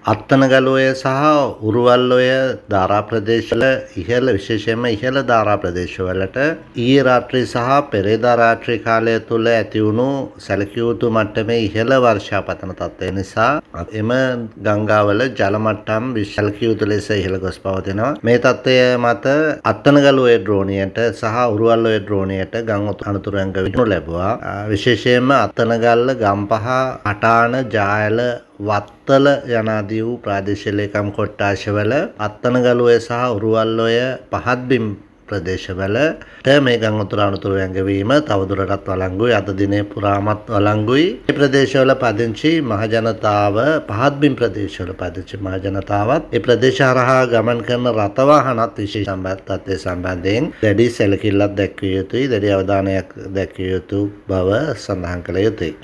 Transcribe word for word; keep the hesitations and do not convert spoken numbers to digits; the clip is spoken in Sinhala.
අත්තනගලෝය සහ උරුවල්ලෝය ධාරා ප්‍රදේශවල ඉහළ විශේෂයෙන්ම ඉහළ ධාරා ප්‍රදේශවලට ඊයේ රාත්‍රී සහ පෙරේදා රාත්‍රී කාලය තුල ඇති වුණු සැලකිය යුතු මට්ටමේ ඉහළ වර්ෂාපතන තත්ත්වය නිසා එම ගංගාවල ජල මට්ටම් සැලකිය යුතු ලෙස ඉහළ ගොස් පවතිනවා. මේ තත්ත්වය මත අත්තනගලෝය ද්‍රෝණියට සහ උරුවල්ලෝය ද්‍රෝණියට ගම් අනතුරු ඇඟ විසුණු ලැබුවා. විශේෂයෙන්ම අත්තනගල්ල, ගම්පහ, අටාන, ජායල, වත්තල යනාදී වූ ප්‍රාදේශීය ලේකම් කොට්ටාශවල අත්තනගලුවේ සහ උරුවල්ලෝය පහත්බිම් ප්‍රදේශවලට මේ ගම් උතුර අනතුරු ඇඟවීම තවදුරටත් වළංගුයි. අද දිනේ පුරාමත් වළංගුයි. මේ ප්‍රදේශවල පදිංචි මහජනතාව පහත්බිම් ප්‍රදේශවල පදිංචි මහජනතාවත් ඒ ප්‍රදේශ හරහා ගමන් කරන රථ වාහනත් විශේෂ සම්බන්ධත්වයේ සම්බන්ධයෙන් දැඩි සැලකිල්ලක් දැක්විය යුතුයි. දැඩි අවධානයක් දැක්විය යුතු බව සඳහන් කළ යුතුයි.